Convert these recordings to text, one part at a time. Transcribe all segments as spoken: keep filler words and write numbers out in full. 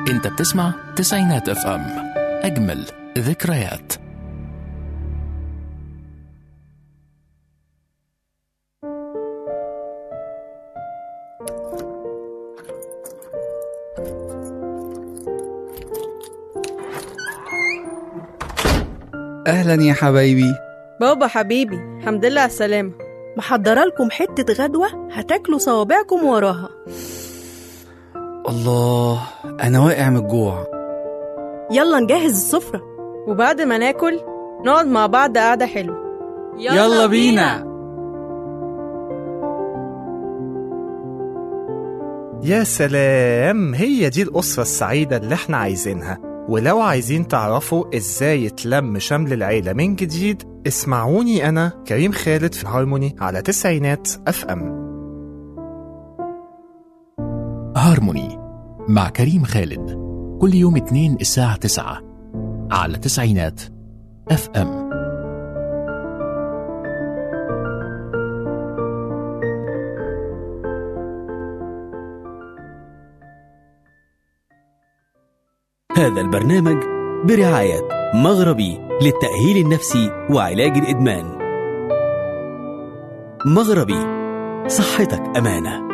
انت بتسمع تسعينات اف ام، اجمل ذكريات. أهلا يا حبايبي. بابا حبيبي، الحمد لله على السلامة. محضرة لكم حتة غدوة هتاكلوا صوابعكم وراها. الله، أنا واقع من الجوع. يلا نجهز السفرة، وبعد ما ناكل نقعد مع بعض قعدة حلوة. يلا, يلا بينا. بينا يا سلام، هي دي الأسرة السعيدة اللي احنا عايزينها. ولو عايزين تعرفوا ازاي يتلم شمل العيلة من جديد، اسمعوني أنا كريم خالد في هارموني على تسعينات اف ام. هارموني مع كريم خالد، كل يوم اتنين الساعة تسعة على تسعينات اف ام. هذا البرنامج برعاية مغربي للتأهيل النفسي وعلاج الإدمان. مغربي، صحتك أمانة.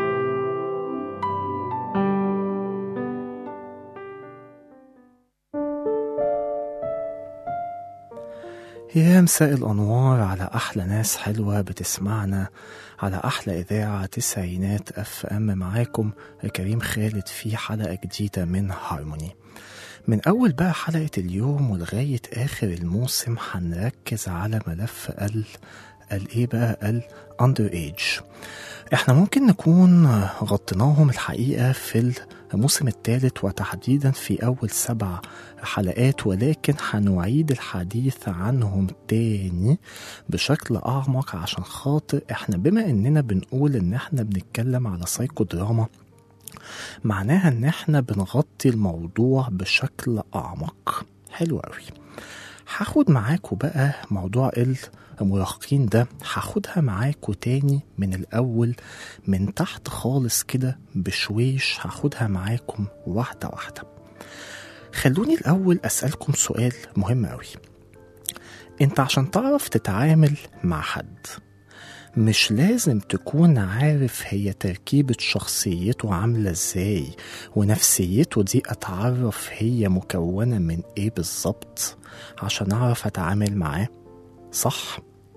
يا مساء الأنوار على أحلى ناس حلوة بتسمعنا على أحلى إذاعة تسعينات اف ام. معاكم كريم خالد في حلقة جديدة من هارموني. من أول بقى حلقة اليوم ولغاية آخر الموسم هنركز على ملف ال الايه بقى الاندر ايج. احنا ممكن نكون غطيناهم الحقيقة في الموسم الثالث وتحديدا في أول سبع حلقات، ولكن هنعيد الحديث عنهم تاني بشكل أعمق عشان خاطر احنا بما اننا بنقول ان احنا بنتكلم على سايكو دراما، معناها ان احنا بنغطي الموضوع بشكل اعمق. حلو قوي. هاخد معاكم بقى موضوع المراهقين ده، هاخدها معاكم تاني من الاول، من تحت خالص كده بشويش، هاخدها معاكم واحدة واحدة. خلوني الاول اسألكم سؤال مهم قوي. انت عشان تعرف تتعامل مع حد مش لازم تكون عارف هي تركيبة شخصيته عاملة ازاي ونفسيته دي اتعرف هي مكونة من ايه بالظبط عشان اعرف اتعامل معاه، صح؟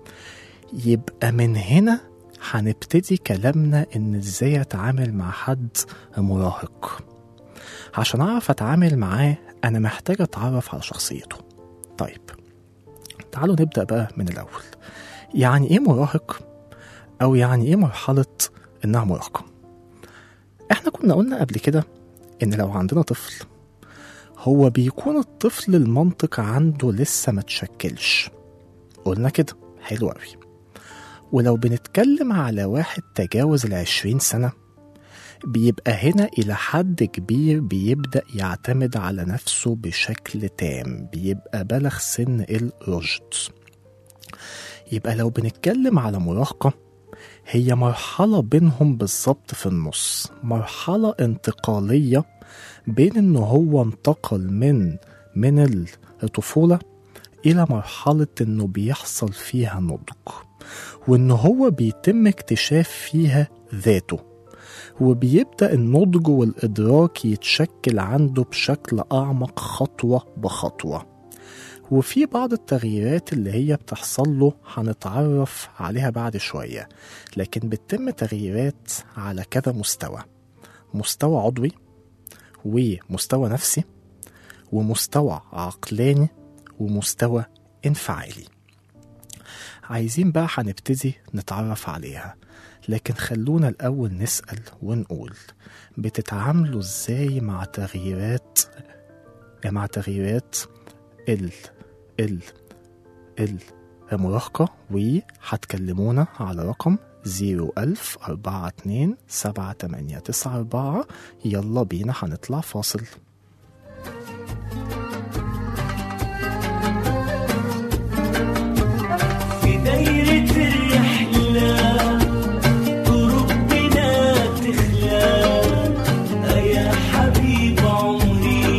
يبقى من هنا هنبتدي كلامنا ان ازاي اتعامل مع حد مراهق. عشان اعرف اتعامل معاه انا محتاج اتعرف على شخصيته. طيب تعالوا نبدأ بقى من الاول. يعني ايه مراهق؟ أو يعني إيه مرحلة إنها مراهقة؟ إحنا كنا قلنا قبل كده إن لو عندنا طفل هو بيكون الطفل المنطق عنده لسه ما تشكلش، قلنا كده. حلو قوي. ولو بنتكلم على واحد تجاوز العشرين سنة بيبقى هنا إلى حد كبير بيبدأ يعتمد على نفسه بشكل تام، بيبقى بلغ سن الرشد. يبقى لو بنتكلم على مراهقة هي مرحلة بينهم بالظبط في النص، مرحلة انتقالية بين انه هو انتقل من من الطفولة الى مرحلة انه بيحصل فيها نضج، وانه هو بيتم اكتشاف فيها ذاته، وبيبدأ النضج والإدراك يتشكل عنده بشكل أعمق خطوة بخطوة. وفي بعض التغييرات اللي هي بتحصل له هنتعرف عليها بعد شوية، لكن بتتم تغييرات على كذا مستوى: مستوى عضوي، ومستوى نفسي، ومستوى عقلاني، ومستوى انفعالي. عايزين بقى هنبتدي نتعرف عليها، لكن خلونا الأول نسأل ونقول بتتعاملوا ازاي مع تغييرات مع تغييرات ال ال ال المراهقة؟ وهتكلمونا على رقم زيرو ألف أربعة اتنين سبعة تمانية تسعة أربعة. يلا بينا هنطلع فاصل. في دايرة الرحلة قربنا تخلى يا حبيب عمري،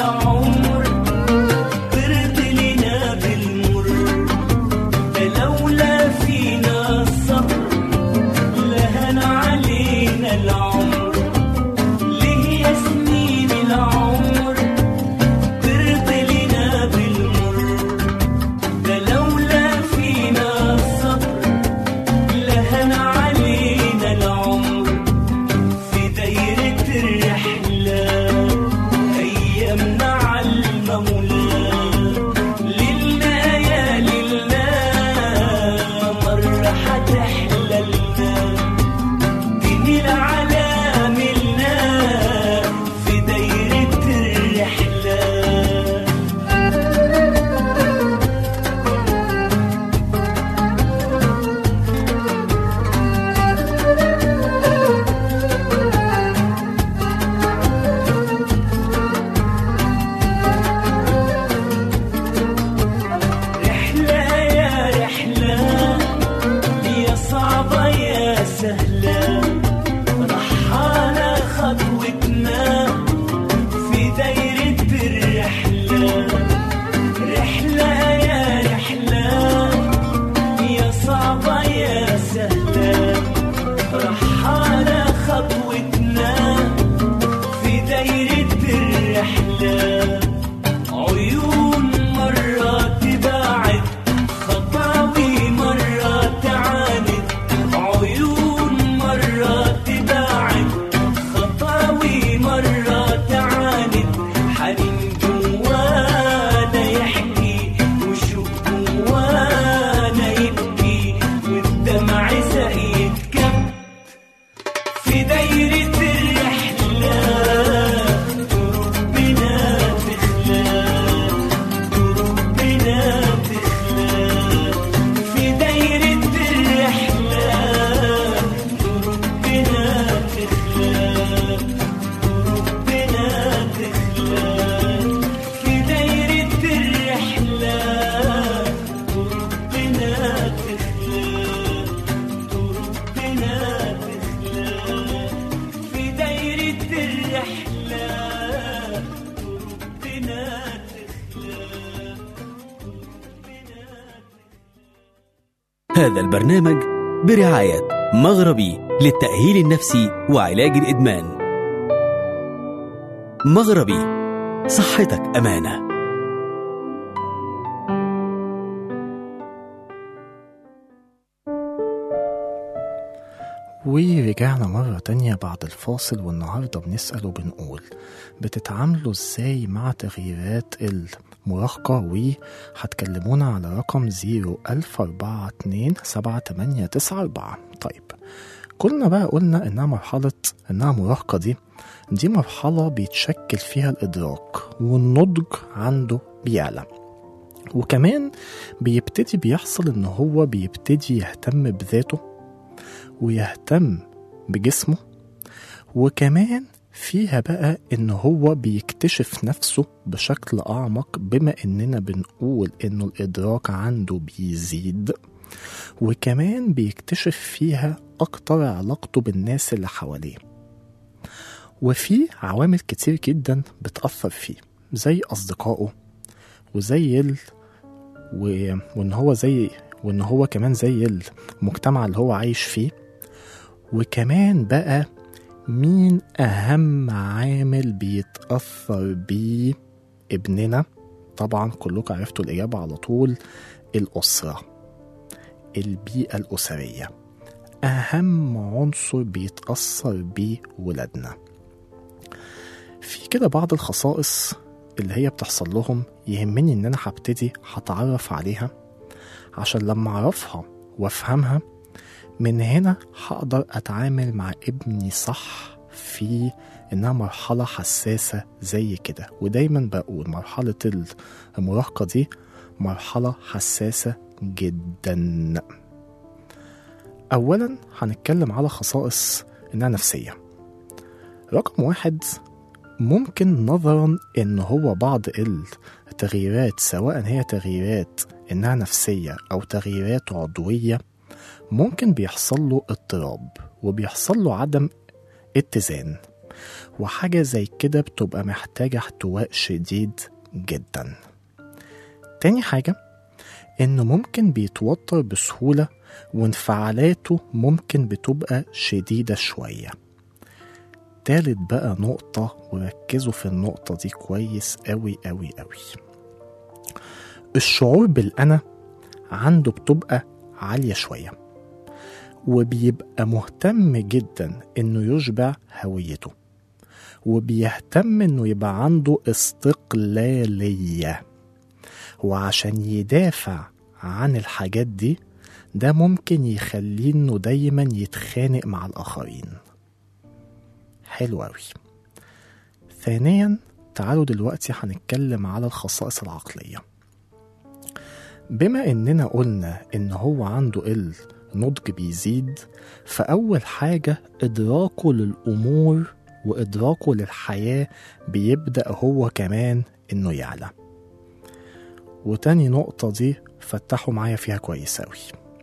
العمر برد لنا بالمر، ده لولا فينا الصبر لهن علينا العمر. ليه يا سنين العمر برد لنا بالمر، ده لولا فينا الصبر لهن علينا العمر. في دايرة الرحلة أيامنا عالمولى، لله يا لله مرة حتحلى لنا، جميل على ملنا في دايرة الرحلة. رحلة يا رحلة يا صعبة يا سهلة، رحالة خطوتنا في دايرة الرحلة. رحلة يا رحلة يا صعبة يا سهلة، رحالة خطوتنا في دايرة الرحلة. عيون مرة تباعد، خطاوي مرة تعاند، عيون مرة تباعد، خطاوي مرة تعاند. حنين جوانا يحكي وشوق جوانا يبكي، والدمع زي يتكب في دايرة الرحلة. دروب بنا تخلى، دروب بنا تخلى في دايرة الرحلة. دروب بنا تخلى، دروب بنا تخلى في دايرة الرحلة. دروب بنا تخلى، دروب بنا تخلى في دايرة الرحلة. دروب بنا تخلى، دروب بنا. هذا البرنامج برعاية مغربي للتأهيل النفسي وعلاج الإدمان. مغربي، صحتك أمانة. ورجعنا مرة تانية بعد الفاصل، والنهاردة بنسأل وبنقول بتتعاملوا ازاي مع تغييرات المراهقة؟ وهتكلمونا على رقم زيرو ألف أربعة اتنين سبعة تمانية تسعة أربعة. طيب كلنا بقى قلنا انها مرحلة انها مراهقة، دي دي مرحلة بيتشكل فيها الإدراك والنضج عنده بيعلى، وكمان بيبتدي بيحصل ان هو بيبتدي يهتم بذاته ويهتم بجسمه، وكمان فيها بقى ان هو بيكتشف نفسه بشكل اعمق، بما اننا بنقول انه الادراك عنده بيزيد، وكمان بيكتشف فيها اكتر علاقته بالناس اللي حواليه. وفي عوامل كتير جدا بتأثر فيه، زي اصدقائه وزي ال... و... وان هو زي وان هو كمان زي المجتمع اللي هو عايش فيه. وكمان بقى مين أهم عامل بيتأثر بيه ابننا؟ طبعا كلكم عرفتوا الإجابة على طول، الأسرة، البيئة الأسرية أهم عنصر بيتأثر بيه ولادنا. في كده بعض الخصائص اللي هي بتحصل لهم يهمني إن أنا هبتدي هتعرف عليها، عشان لما أعرفها وأفهمها من هنا هقدر أتعامل مع ابني صح في إنها مرحلة حساسة زي كده. ودايما بقول مرحلة المراهقة دي مرحلة حساسة جدا. أولا هنتكلم على خصائص إنها نفسية. رقم واحد، ممكن نظرا إن هو بعض التغييرات سواء هي تغييرات إنها نفسية أو تغييرات عضوية ممكن بيحصل له اضطراب وبيحصل له عدم اتزان. وحاجة زي كده بتبقى محتاجة احتواء شديد جدا. تاني حاجة إنه ممكن بيتوتر بسهولة وانفعالاته ممكن بتبقى شديدة شوية. تالت بقى نقطة، وركزوا في النقطة دي كويس أوي أوي أوي، الشعور بالأنا عنده بتبقى عالية شوية، وبيبقى مهتم جدا إنه يشبع هويته، وبيهتم إنه يبقى عنده استقلالية، وعشان يدافع عن الحاجات دي ده ممكن يخليه إنه دايما يتخانق مع الآخرين. حلو أوي. ثانيا تعالوا دلوقتي هنتكلم على الخصائص العقلية. بما إننا قلنا إن هو عنده النضج بيزيد، فأول حاجة إدراكه للأمور وإدراكه للحياة بيبدأ هو كمان إنه يعلى. وتاني نقطة دي فتحوا معايا فيها كويس أوي،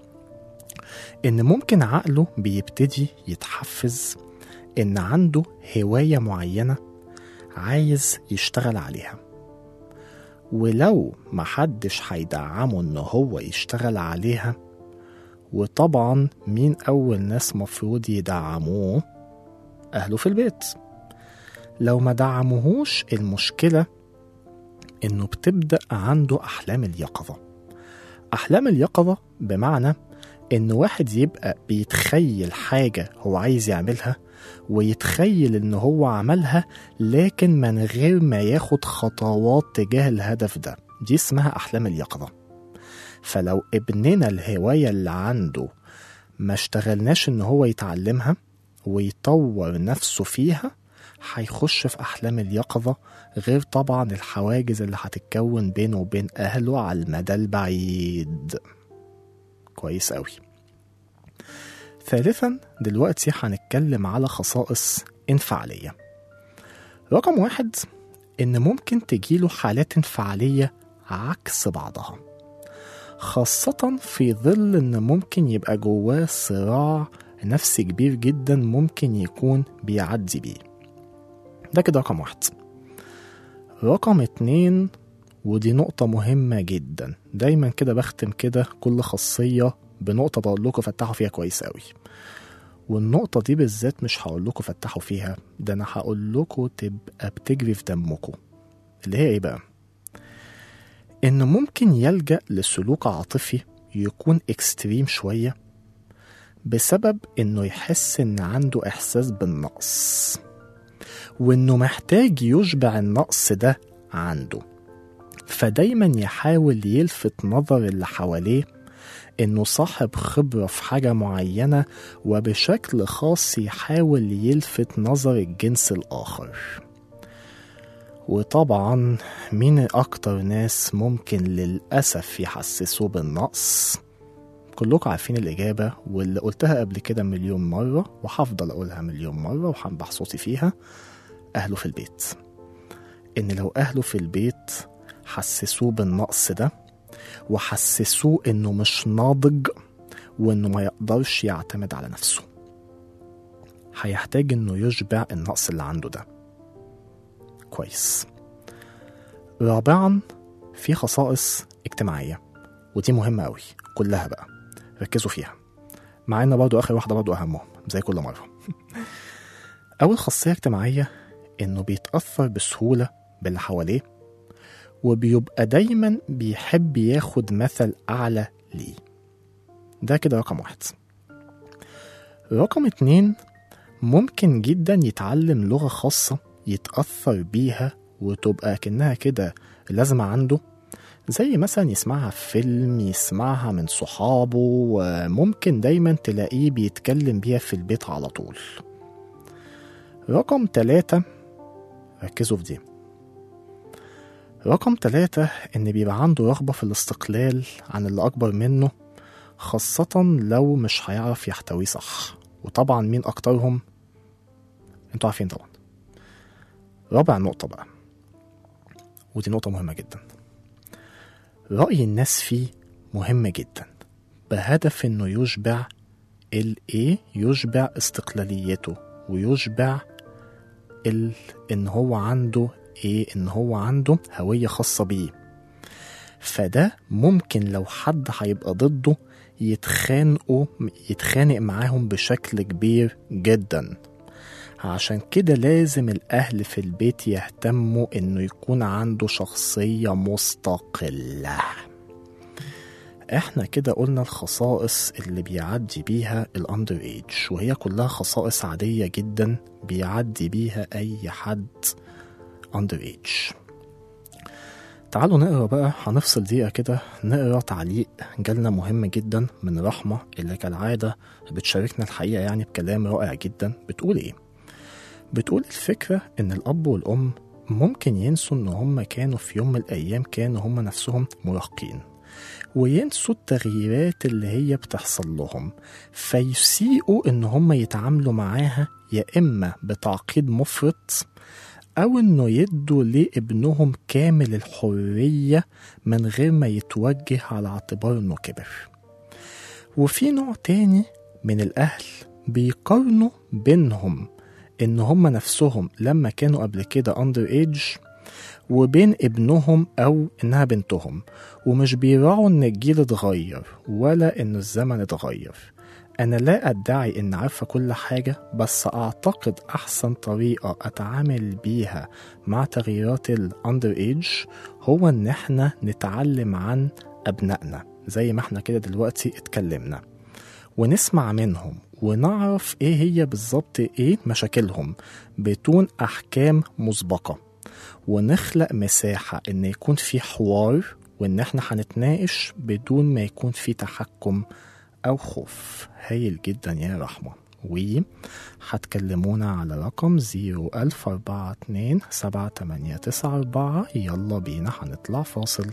إن ممكن عقله بيبتدي يتحفز إن عنده هواية معينة عايز يشتغل عليها، ولو محدش هيدعمه إن هو يشتغل عليها، وطبعا مين أول ناس مفروض يدعموه؟ أهله في البيت. لو ما دعموهوش المشكلة إنه بتبدأ عنده أحلام اليقظة. أحلام اليقظة بمعنى إن واحد يبقى بيتخيل حاجة هو عايز يعملها، ويتخيل إن هو عملها لكن من غير ما ياخد خطوات تجاه الهدف ده، دي اسمها أحلام اليقظة. فلو ابننا الهواية اللي عنده ما اشتغلناش إن هو يتعلمها ويطور نفسه فيها، هيخش في أحلام اليقظة، غير طبعا الحواجز اللي هتتكون بينه وبين أهله على المدى البعيد. كويس قوي. ثالثا دلوقتي هنتكلم على خصائص انفعالية. رقم واحد، إن ممكن تجيله حالات انفعالية عكس بعضها، خاصة في ظل إن ممكن يبقى جواه صراع نفسي كبير جدا ممكن يكون بيعدي بيه. ده كده رقم واحد. رقم اتنين، ودي نقطة مهمة جدا، دايما كده بختم كده كل خاصية بنقطة بقول لكم فتحوا فيها كويس قوي، والنقطة دي بالذات مش هقول لكم فتحوا فيها، ده أنا هقول لكم تبقى بتجري في دمكم، اللي هي إيه بقى؟ إنه ممكن يلجأ لسلوك عاطفي يكون إكستريم شوية بسبب إنه يحس إن عنده إحساس بالنقص، وإنه محتاج يشبع النقص ده عنده، فدايما يحاول يلفت نظر اللي حواليه إنه صاحب خبرة في حاجة معينة، وبشكل خاص يحاول يلفت نظر الجنس الآخر. وطبعا مين أكتر ناس ممكن للأسف يحسسوه بالنقص؟ كلكم عارفين الإجابة، واللي قلتها قبل كده مليون مرة وحفضل أقولها مليون مرة وحنبح صوتي فيها، أهله في البيت. إن لو أهله في البيت حسسوه بالنقص ده، وحسسوه إنه مش ناضج وإنه ما يقدرش يعتمد على نفسه، هيحتاج إنه يشبع النقص اللي عنده ده. كويس. رابعا، في خصائص اجتماعية، ودي مهمة قوي كلها بقى، ركزوا فيها، مع إن برضو آخر واحدة برضو أهمهم زي كل مرة. أول خاصية اجتماعية إنه بيتأثر بسهولة باللي حواليه، وبيبقى دايما بيحب ياخد مثل أعلى ليه. ده كده رقم واحد. رقم اتنين، ممكن جدا يتعلم لغة خاصة يتأثر بيها وتبقى كأنها كده لازمة عنده، زي مثلا يسمعها في فيلم، يسمعها من صحابه، وممكن دايما تلاقيه بيتكلم بيها في البيت على طول. رقم تلاتة، ركزوا في دي، رقم تلاتة إن بيبقى عنده رغبة في الاستقلال عن اللي أكبر منه، خاصة لو مش هيعرف يحتويه صح. وطبعا مين أكترهم؟ انتوا عارفين طبعا. رابع نقطة بقى، ودي نقطة مهمة جدا، رأي الناس فيه مهمة جدا، بهدف إنه يشبع الإيه؟ يشبع استقلاليته، ويشبع ال... إن هو عنده إيه إن هو عنده هوية خاصة بيه. فده ممكن لو حد هيبقى ضده يتخانقوا يتخانق معاهم بشكل كبير جدا. عشان كده لازم الأهل في البيت يهتموا إنه يكون عنده شخصية مستقلة. احنا كده قلنا الخصائص اللي بيعدي بيها الأندر ايج، وهي كلها خصائص عادية جدا بيعدي بيها أي حد أندر ايج. تعالوا نقرأ بقى، هنفصل دقيقة كده نقرأ تعليق جالنا مهم جدا من رحمة اللي كالعادة بتشاركنا الحقيقة يعني بكلام رائع جدا. بتقول ايه؟ بتقول الفكرة ان الأب والأم ممكن ينسوا ان هم كانوا في يوم من الأيام كانوا هم نفسهم مراهقين، وينسوا التغييرات اللي هي بتحصل لهم، فيسيئوا ان هم يتعاملوا معاها يا إما بتعقيد مفرط أو إنه يدوا لابنهم كامل الحرية من غير ما يتوجه على اعتبار إنه كبر. وفي نوع تاني من الأهل بيقارنوا بينهم إن هم نفسهم لما كانوا قبل كده أندر إيج وبين ابنهم أو إنها بنتهم، ومش بيراعوا إن الجيل اتغير ولا إن الزمن اتغير. أنا لا أدعي إن عارفة كل حاجة، بس أعتقد أحسن طريقة أتعامل بيها مع تغييرات الأندر إيج هو إن إحنا نتعلم عن أبنائنا زي ما إحنا كده دلوقتي اتكلمنا، ونسمع منهم ونعرف إيه هي بالظبط إيه مشاكلهم بدون أحكام مسبقة، ونخلق مساحة إن يكون في حوار وإن إحنا هنتناقش بدون ما يكون في تحكم أو خوف. هايل جدا يا رحمة. وهتكلمونا على رقم زيرو ألف أربعة اتنين سبعة تمانية تسعة أربعة. يلا بينا هنطلع فاصل.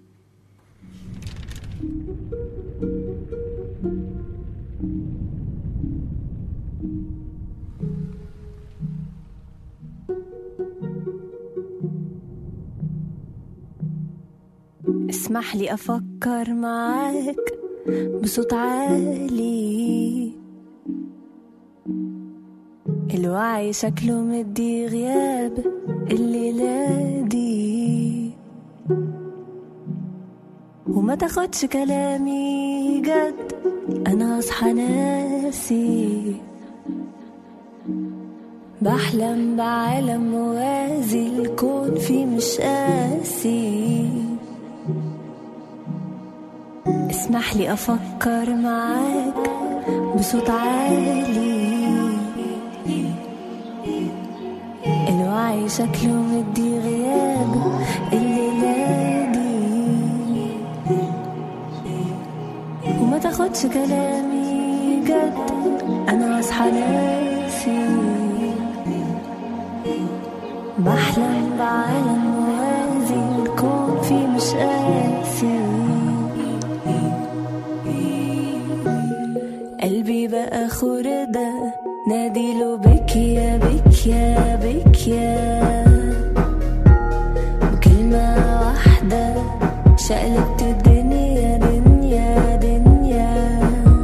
اسمح لي أفكر معاك بصوت عالي، الوعي شكله مدي غياب الليلة دي، وما تاخدش كلامي جد أنا أصحى ناسي، بحلم بعالم موازي الكون فيه مش قاسي. اسمح لي أفكر معاك بصوت عالي، الوعي شكله مدي غياب الليلة دي، وما تاخدش كلامي جد أنا أصحى ناسي، بحلم بعالم موازي الكون فيه مش قاسي. قلبي بقى خردة ناديله بكيا بكيا بكيا، بكلمة واحدة شقلبت الدنيا دنيا دنيا.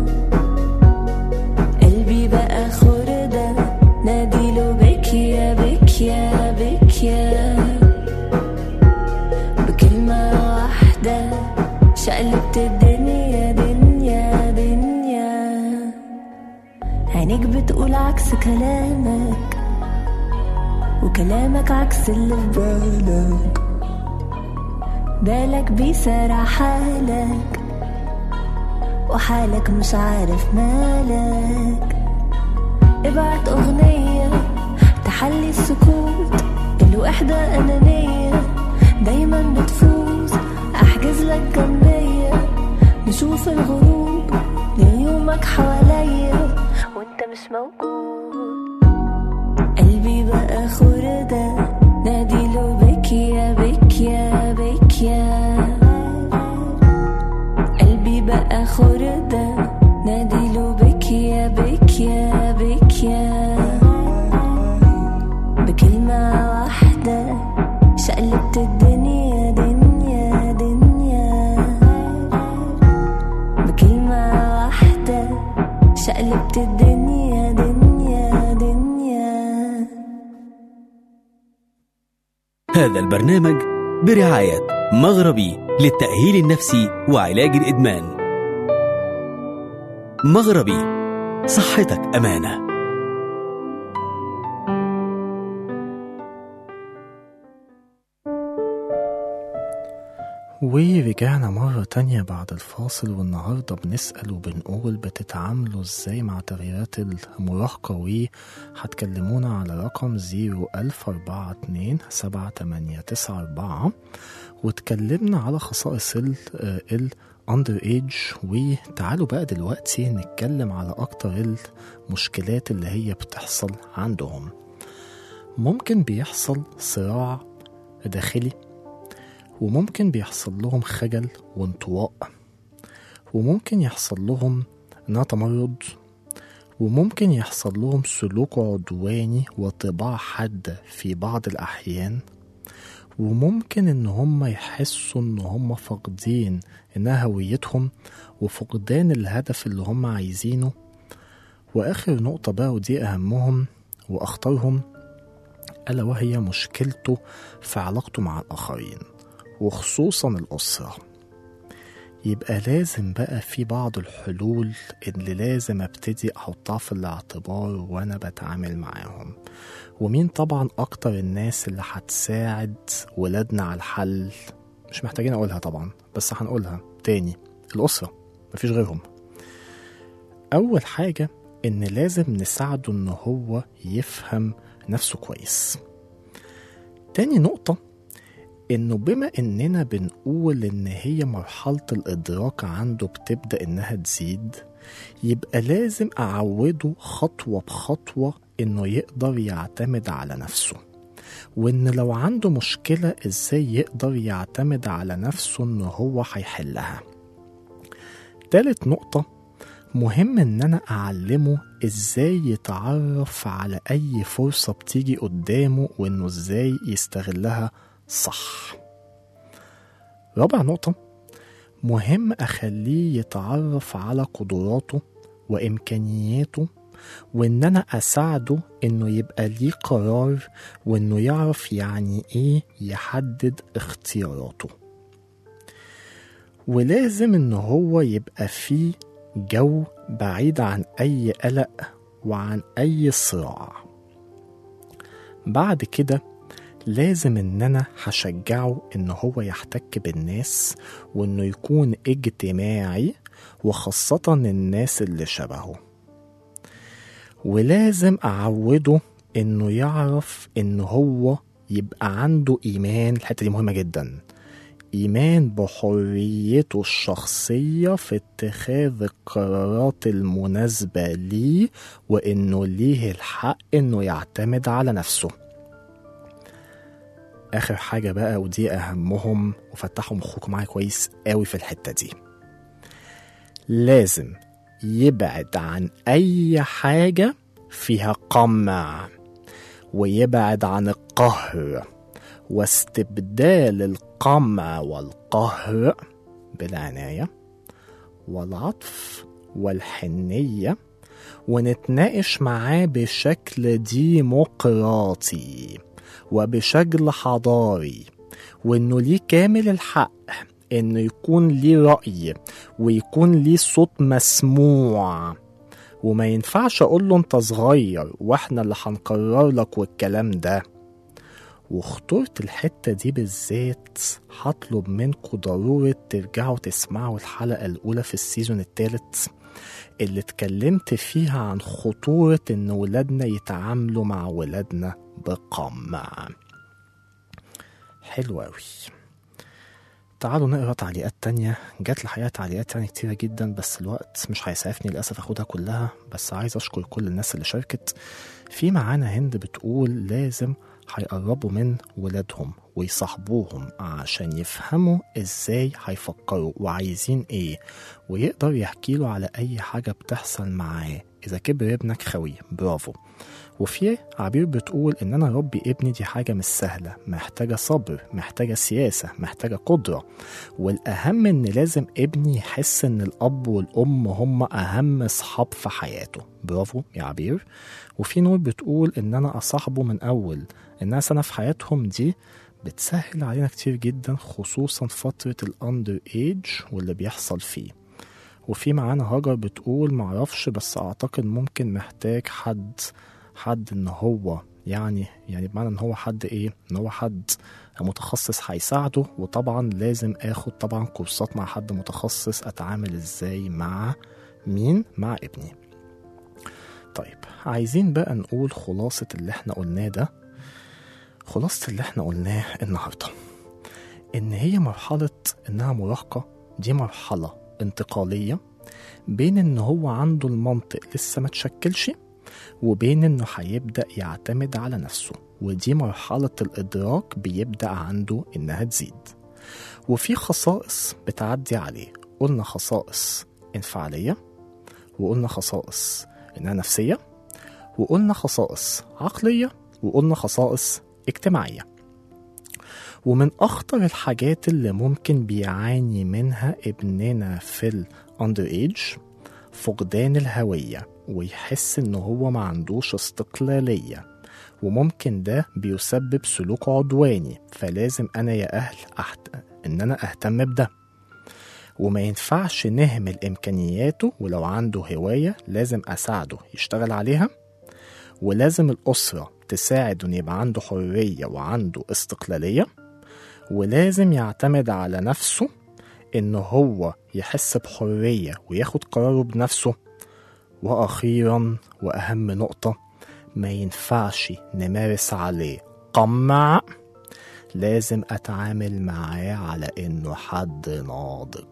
قلبي بقى خردة ناديله بكيا بكيا بكيا، بكلمة واحدة شقلبت الدنيا دنيا دنيا. عينيك بتقول عكس كلامك، وكلامك عكس اللي في بالك، بالك بيسارع حالك وحالك مش عارف مالك. ابعت أغنية تحلي السكوت، الوحدة أنانية دايما بتفوز. أحجز لك جنبية نشوف الغروب ليومك حواليا وانت مش موجود. قلبي بقى خردة ناديله بكيا بكيا بكيا، قلبي بقى خردة ناديله بكيا بكيا بكيا، بكلمة واحدة شقلب هذا البرنامج برعاية مغربي للتأهيل النفسي وعلاج الإدمان. مغربي، صحتك أمانة. ورجعنا مرة تانية بعد الفاصل، والنهاردة بنسأل وبنقول بتتعاملوا ازاي مع تغييرات المراهقة، وهتكلمونا على رقم زيرو ألف أربعة اتنين سبعة تمانية تسعة أربعة، وتكلمنا على خصائص ال اندر ايج. وتعالوا بقى دلوقتي نتكلم على اكتر المشكلات اللي هي بتحصل عندهم. ممكن بيحصل صراع داخلي، وممكن بيحصل لهم خجل وانطواء، وممكن يحصل لهم انها تمرد، وممكن يحصل لهم سلوك عدواني وطباع حادة في بعض الأحيان، وممكن ان هم يحسوا ان هم فاقدين انها هويتهم وفقدان الهدف اللي هم عايزينه. واخر نقطة بقى ودي اهمهم واخطرهم، ألا وهي مشكلته في علاقته مع الآخرين وخصوصا الأسرة. يبقى لازم بقى في بعض الحلول اللي لازم ابتدي احطها في الاعتبار وانا بتعامل معاهم. ومين طبعا اكتر الناس اللي هتساعد ولادنا على الحل؟ مش محتاجين اقولها طبعا، بس هنقولها تاني، الأسرة، مفيش غيرهم. اول حاجة ان لازم نساعده ان هو يفهم نفسه كويس. تاني نقطة انه بما اننا بنقول ان هي مرحلة الادراك عنده بتبدأ انها تزيد، يبقى لازم اعوده خطوة بخطوة انه يقدر يعتمد على نفسه، وان لو عنده مشكلة ازاي يقدر يعتمد على نفسه انه هو هيحلها. تالت نقطة، مهم ان انا اعلمه ازاي يتعرف على اي فرصة بتيجي قدامه وانه ازاي يستغلها صح. رابع نقطة، مهم أخليه يتعرف على قدراته وإمكانياته، وإن أنا أساعده إنه يبقى ليه قرار، وإنه يعرف يعني إيه يحدد اختياراته. ولازم إنه هو يبقى فيه جو بعيد عن أي قلق وعن أي صراع. بعد كده لازم ان انا هشجعه ان هو يحتك بالناس وانه يكون اجتماعي، وخاصة الناس اللي شبهه. ولازم اعوده انه يعرف ان هو يبقى عنده ايمان، الحتة دي مهمة جدا، ايمان بحريته الشخصية في اتخاذ القرارات المناسبة ليه، وانه ليه الحق انه يعتمد على نفسه. آخر حاجة بقى ودي أهمهم، وفتحوا مخكم معايا كويس قوي في الحتة دي، لازم يبعد عن أي حاجة فيها قمع، ويبعد عن القهر، واستبدال القمع والقهر بالعناية والعطف والحنية، ونتناقش معاه بشكل ديمقراطي وبشكل حضاري، وانه ليه كامل الحق انه يكون ليه رأي ويكون ليه صوت مسموع. وما ينفعش اقول له انت صغير واحنا اللي هنقرر لك والكلام ده. وخطورة الحتة دي بالذات هطلب منكم ضرورة ترجعوا تسمعوا الحلقة الأولى في السيزون الثالث اللي اتكلمت فيها عن خطورة ان ولادنا يتعاملوا مع ولادنا بقمع. حلو قوي. تعالوا نقرأ تعليقات تانية. جات الحقيقة تعليقات يعني كتيرة جدا، بس الوقت مش هيسعفني للأسف أخدها كلها، بس عايز أشكر كل الناس اللي شاركت. في معانا هند بتقول لازم هيقربوا من ولادهم ويصاحبوهم عشان يفهموا ازاي هيفكروا وعايزين ايه، ويقدر يحكي له على اي حاجة بتحصل معاه. اذا كبر ابنك خوي، برافو. وفي عبير بتقول ان انا ربي ابني دي حاجة مش سهلة، محتاجة صبر، محتاجة سياسة، محتاجة قدرة، والاهم ان لازم ابني يحس ان الاب والام هم اهم اصحاب في حياته. برافو يا عبير. وفي نور بتقول ان انا اصاحبه من اول، الناس انا في حياتهم دي بتسهل علينا كتير جدا، خصوصا فترة الأندر إيج واللي بيحصل فيه. وفي معانا هاجر بتقول معرفش، بس أعتقد ممكن محتاج حد حد إن هو يعني يعني بمعنى إن هو حد إيه إن هو حد متخصص هيساعده. وطبعا لازم اخد طبعا كورسات مع حد متخصص اتعامل ازاي مع مين مع ابني. طيب عايزين بقى نقول خلاصة اللي احنا قلناه ده. خلاصة اللي احنا قلناه النهاردة ان هي مرحلة انها مراهقة، دي مرحلة انتقالية بين ان هو عنده المنطق لسه ما تشكلش وبين انه هيبدأ يعتمد على نفسه، ودي مرحلة الإدراك بيبدأ عنده إنها تزيد. وفي خصائص بتعدي عليه، قلنا خصائص انفعالية، وقلنا خصائص إنها نفسية، وقلنا خصائص عقلية، وقلنا خصائص اجتماعية. ومن أخطر الحاجات اللي ممكن بيعاني منها ابننا في الأندر إيج فقدان الهوية، ويحس إنه هو ما عندوش استقلالية، وممكن ده بيسبب سلوك عدواني. فلازم أنا يا أهل أحت... إن أنا أهتم بده، وما ينفعش نهمل إمكانياته. ولو عنده هواية لازم أساعده يشتغل عليها، ولازم الأسرة تساعد إن يبقى عنده حرية وعنده استقلالية، ولازم يعتمد على نفسه إنه هو يحس بحرية وياخد قراره بنفسه. وأخيرا وأهم نقطة، ما ينفعش نمارس عليه قمع، لازم أتعامل معاه على إنه حد ناضج.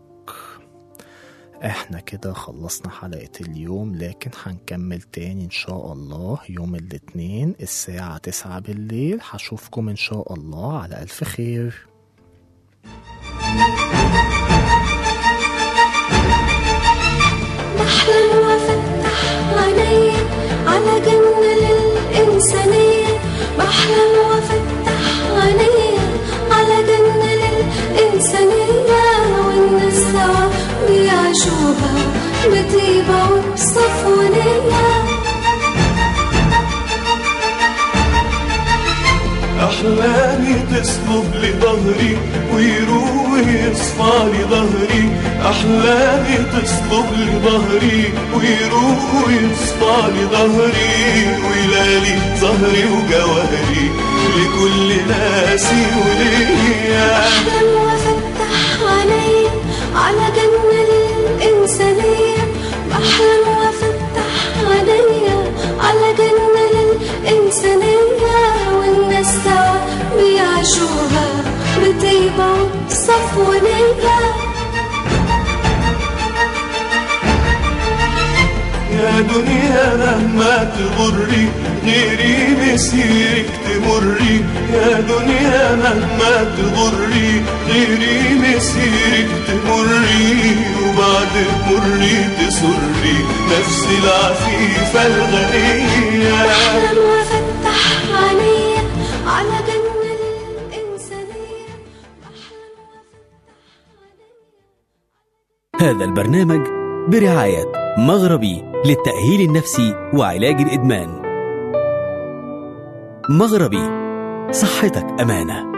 احنا كده خلصنا حلقة اليوم، لكن هنكمل تاني إن شاء الله يوم الاثنين الساعة تسعة بالليل. هشوفكم إن شاء الله على ألف خير. بحلم وافتح عيني على جنة للإنسانية، بحلم وافتح عيني على جنة للإنسانية، والناس سوا بيعيشوها بطيبة وبصفونية. أحلامي تصلب لي ظهري ويروح يصفى لي ظهري، أحلامي تصلب لي ظهري ويروح يصفى لي ظهري، ويلالي ظهري وجوهري لكل ناسي وليا. أحلم وافتح عيني على جنة للإنسانية، بحلم وافتح عيني على جنة للإنسانية، والناس سوا بيعيشوها بطيبة وصفونية. يا دنيا مهما تغري غيري مسيرك تمري، يا دنيا مهما تغري غيري مسيرك تمري، وبعد مري تسري نفسي العفيفة الغنية. بحلم وافتح عيني على جنة الإنسانية، بحلم وافتح عيني. هذا البرنامج برعاية مغربي للتأهيل النفسي وعلاج الإدمان. مغربي، صحتك أمانة.